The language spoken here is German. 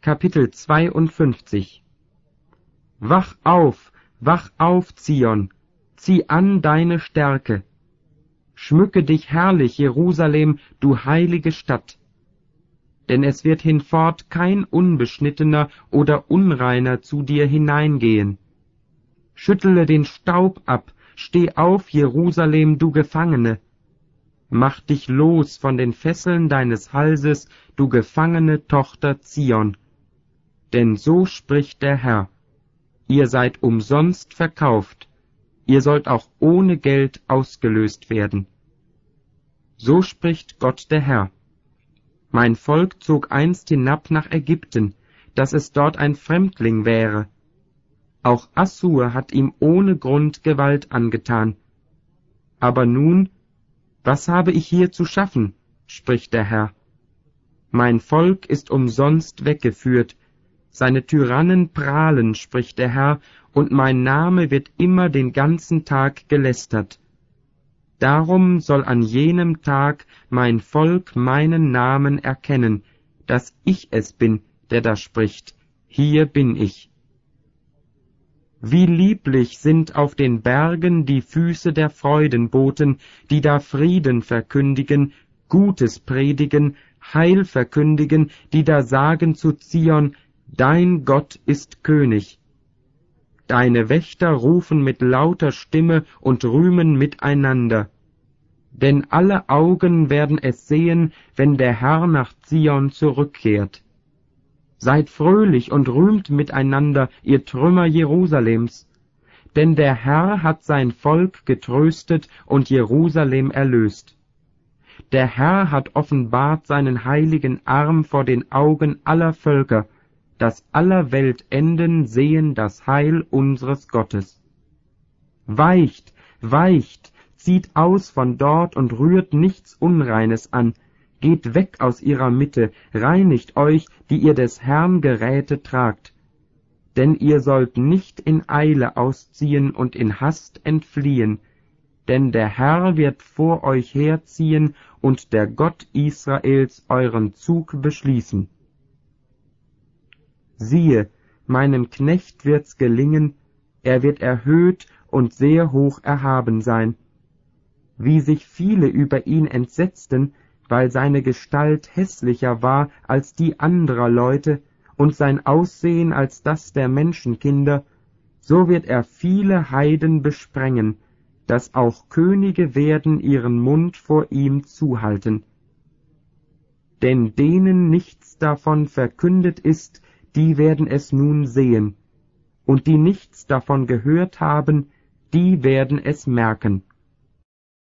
Kapitel 52. Wach auf, Zion, zieh an deine Stärke. Schmücke dich herrlich, Jerusalem, du heilige Stadt. Denn es wird hinfort kein Unbeschnittener oder Unreiner zu dir hineingehen. Schüttele den Staub ab, steh auf, Jerusalem, du Gefangene. Mach dich los von den Fesseln deines Halses, du gefangene Tochter Zion. Denn so spricht der Herr: Ihr seid umsonst verkauft, ihr sollt auch ohne Geld ausgelöst werden. So spricht Gott der Herr: Mein Volk zog einst hinab nach Ägypten, dass es dort ein Fremdling wäre. Auch Assur hat ihm ohne Grund Gewalt angetan. Aber nun, was habe ich hier zu schaffen, spricht der Herr. Mein Volk ist umsonst weggeführt, seine Tyrannen prahlen, spricht der Herr, und mein Name wird immer den ganzen Tag gelästert. Darum soll an jenem Tag mein Volk meinen Namen erkennen, dass ich es bin, der da spricht, hier bin ich. Wie lieblich sind auf den Bergen die Füße der Freudenboten, die da Frieden verkündigen, Gutes predigen, Heil verkündigen, die da sagen zu Zion, Dein Gott ist König. Deine Wächter rufen mit lauter Stimme und rühmen miteinander. Denn alle Augen werden es sehen, wenn der Herr nach Zion zurückkehrt. Seid fröhlich und rühmt miteinander, ihr Trümmer Jerusalems, denn der Herr hat sein Volk getröstet und Jerusalem erlöst. Der Herr hat offenbart seinen heiligen Arm vor den Augen aller Völker, dass aller Weltenden sehen das Heil unseres Gottes. Weicht, zieht aus von dort und rührt nichts Unreines an, geht weg aus ihrer Mitte, reinigt euch, die ihr des Herrn Geräte tragt. Denn ihr sollt nicht in Eile ausziehen und in Hast entfliehen, denn der Herr wird vor euch herziehen und der Gott Israels euren Zug beschließen. Siehe, meinem Knecht wird's gelingen, er wird erhöht und sehr hoch erhaben sein. Wie sich viele über ihn entsetzten, weil seine Gestalt hässlicher war als die anderer Leute und sein Aussehen als das der Menschenkinder, so wird er viele Heiden besprengen, dass auch Könige werden ihren Mund vor ihm zuhalten. Denn denen nichts davon verkündet ist, die werden es nun sehen, und die nichts davon gehört haben, die werden es merken.